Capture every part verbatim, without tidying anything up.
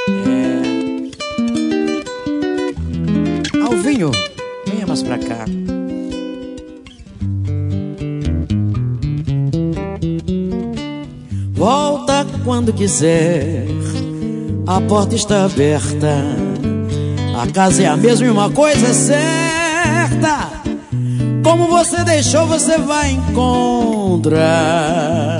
É... Alvinho, venha mais pra cá. Volta quando quiser, a porta está aberta. A casa é a mesma e uma coisa é certa: como você deixou, você vai encontrar.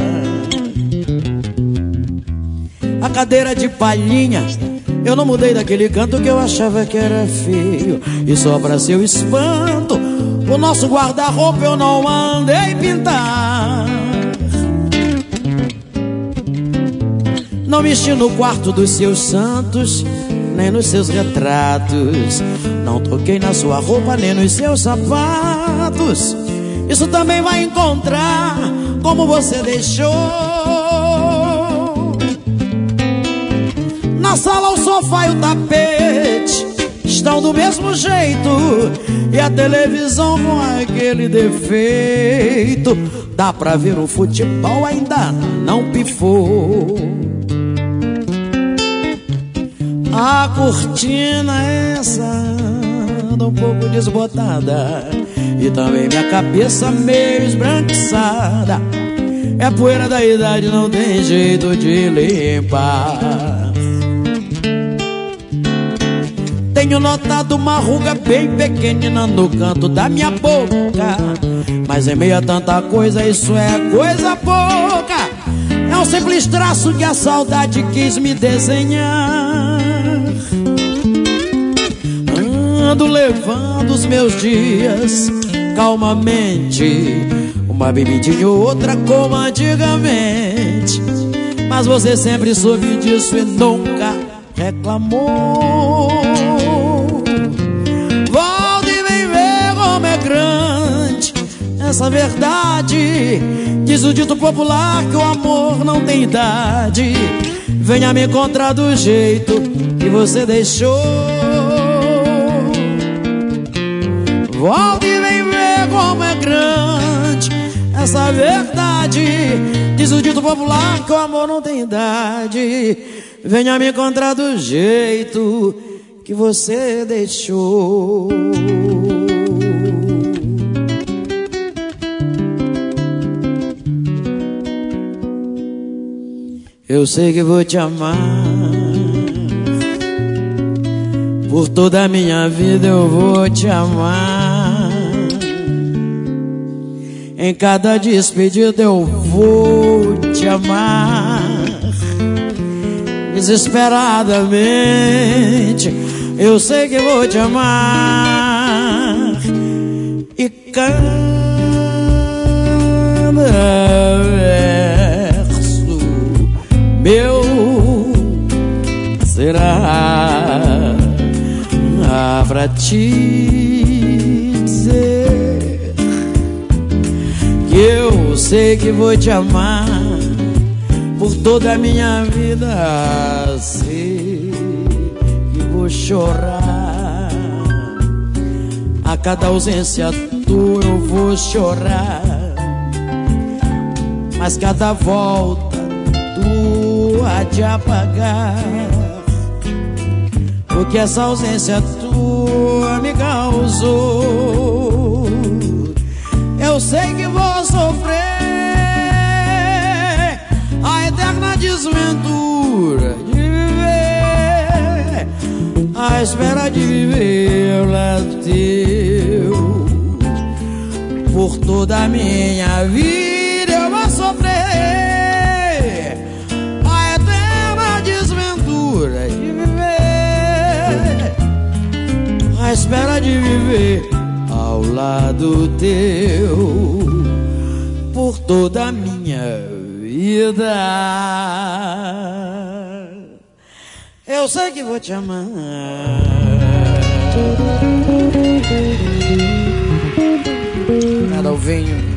A cadeira de palhinha, eu não mudei daquele canto que eu achava que era feio. E só pra seu espanto, o nosso guarda-roupa eu não mandei pintar. Não mexi no quarto dos seus santos, nem nos seus retratos. Não toquei na sua roupa, nem nos seus sapatos. Isso também vai encontrar, como você deixou. Na sala o sofá e o tapete estão do mesmo jeito, e a televisão com aquele defeito. Dá pra ver o futebol, ainda não pifou. A cortina essa anda um pouco desbotada, e também minha cabeça meio esbranquiçada. É poeira da idade, não tem jeito de limpar. Tenho notado uma ruga bem pequenina no canto da minha boca, mas em meio a tanta coisa isso é coisa pouca. É um simples traço que a saudade quis me desenhar. Ando levando os meus dias calmamente, uma bebidinha ou outra como antigamente. Mas você sempre soube disso e nunca reclamou. Volta e vem ver como é grande essa verdade. Diz o dito popular que o amor não tem idade. Venha me encontrar do jeito que você deixou. Volta e vem ver como é grande essa verdade. Diz o dito popular que o amor não tem idade. Venha me encontrar do jeito que você deixou. Eu sei que vou te amar, por toda a minha vida eu vou te amar. Em cada despedida eu vou te amar. Desesperadamente eu sei que vou te amar. E cada verso meu será pra te dizer que eu sei que vou te amar por toda a minha vida. Sei que vou chorar, a cada ausência tua eu vou chorar, mas cada volta tua há de apagar o que essa ausência tua me causou. Eu sei que vou sofrer a eterna desventura de viver à espera de viver ao lado teu. Por toda a minha vida eu vou sofrer a eterna desventura de viver à espera de viver ao lado teu. Por toda a minha vida eu sei que vou te amar. Nada, Alvinho.